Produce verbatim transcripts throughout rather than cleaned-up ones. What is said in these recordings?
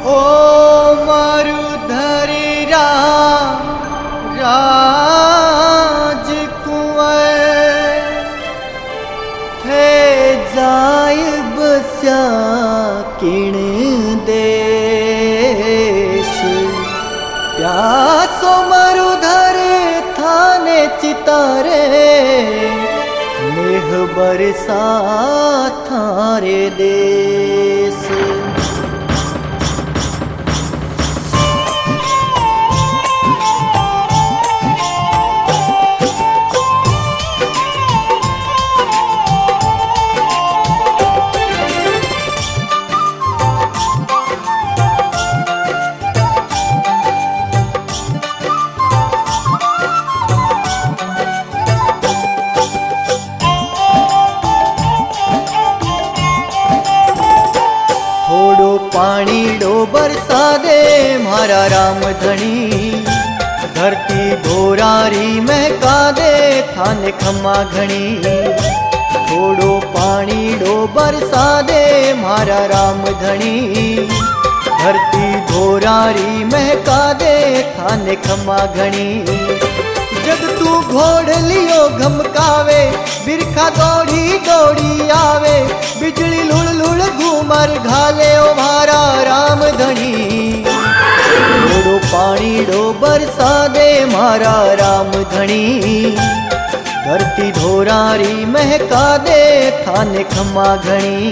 ओ मरुधरी राम राजकुंवर थे जाय बस्या किण देश प्यासो मरुधर थाने चितारे मेह बरसा थारे देश। पानी डो बरसा दे मारा राम धनी धरती भोरारी महका दे थाने खम्मा घनी। थोड़ो पानी डो बरसा दे मारा राम धनी धरती भोरारी महका दे थाने खम्मा घनी। जब तू घोड़ लियो घमकावे बिरखा दौड़ी दौड़ी आवे बिजली लुड़ लुड़ घूमर घाले ओ मारा राम धनी। थोड़ो पानी डो बरसा दे मारा राम धनी धरती धोरारी महका दे थाने खम्मा घनी।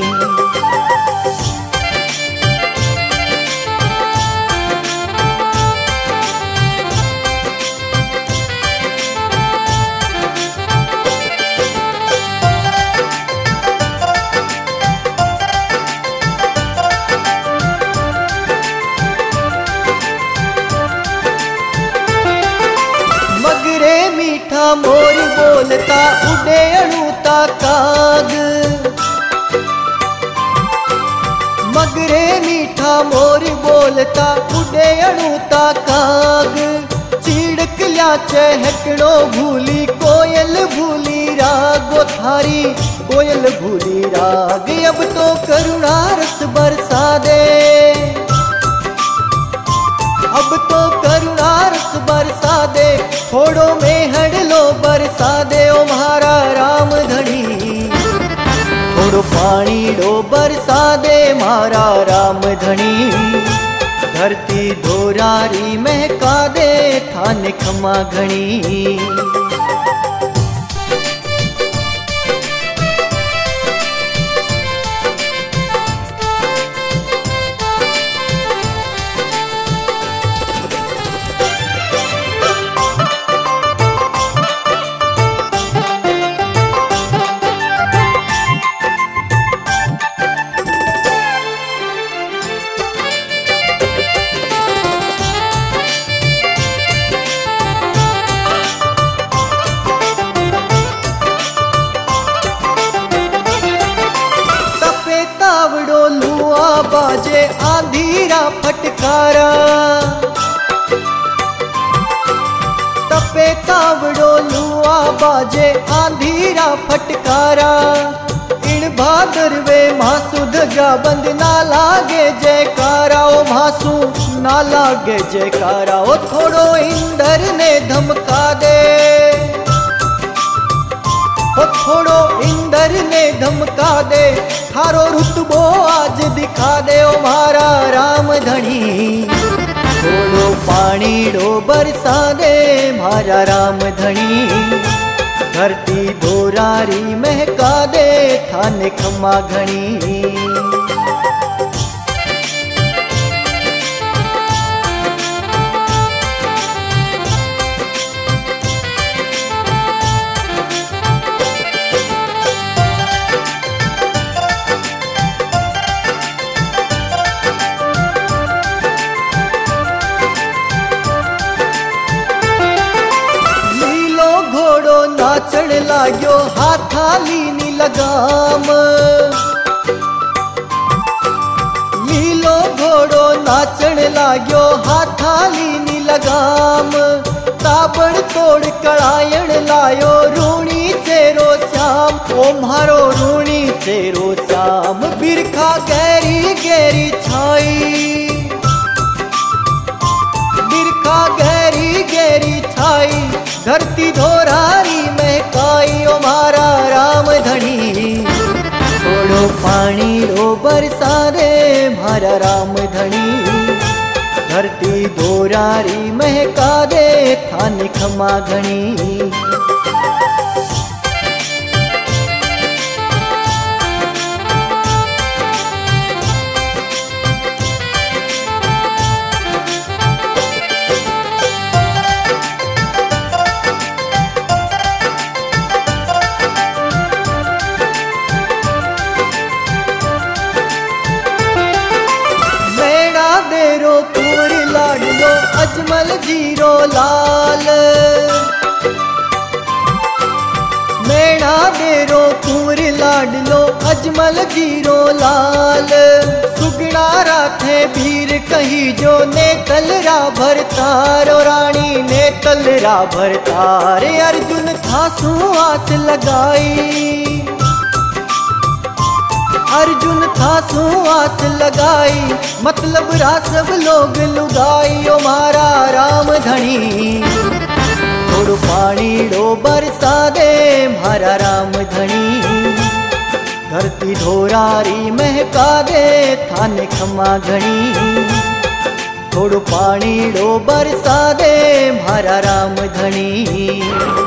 मोर बोलता उड़े अणुता काग मगरे मीठा मोर बोलता उड़े अणुता काग चिड़क लिया चहकड़ो भूली कोयल भूली रागो थारी कोयल भूली राग। अब तो करुणा रस बरसा दे अब तो करुणा रस बरसा दे थोड़ो में हड़लो बरसा दे ओ मारा राम धनी। थोड़ो पानी डो बरसा दे मारा राम धनी धरती धोरारी महका दे थाने खम्मा घनी। बाजे आंधीरा फटकारा तपे तावड़ो लुआ बाजे आंधीरा फटकारा इन भादरवे मासू धजा बंद ना लागे जयकारा ओ मासू ना लागे जयकारा। ओ थोड़ो इंदर ने धमका दे ओ थोड़ो इंदर ने धमका दे थारो रुतबो आज दिखा दे ओ मारा राम धनी। थोड़ो पानी डो बरसा दे मारा राम धनी धरती धोरारी महका दे थाने खम्मा घनी। नाचण लाग्यो हाथाली नी लगाम लीलो घोड़ो नाचण लाग्यो हाथाली नी लगाम ताबड़ तोड़ कड़ायण लायो रूणी चेरो श्याम ओ मारो रूणी चेरो श्याम। राम बिरखा गहरी गहरी छाई, बिरखा गहरी गहरी छाई, धरती धोरारी महकाई ओ मारा राम धनी। थोड़ो पानी रो बरसा दे मारा राम धनी, धरती धोरारी महका दे थानी खमा घनी। देरो कुंवर लाडलो अजमल जीरो लाल, मैना देरो कुंवर लाडलो अजमल जीरो लाल, सुगड़ा राथे भीर कही जो ने तलरा भरतार, रानी ने तलरा भरतार। अर्जुन थासु आस लगाई, अर्जुन थासु आस लगाई, मतलब रा सब लोग लुगाई ओ मारा राम धनी। थोड़ो पानी डो बरसा दे मारा राम धनी, धरती धोरारी महका दे थाने खमा घनी। थोड़ो पानी डो बरसा दे मारा राम धनी।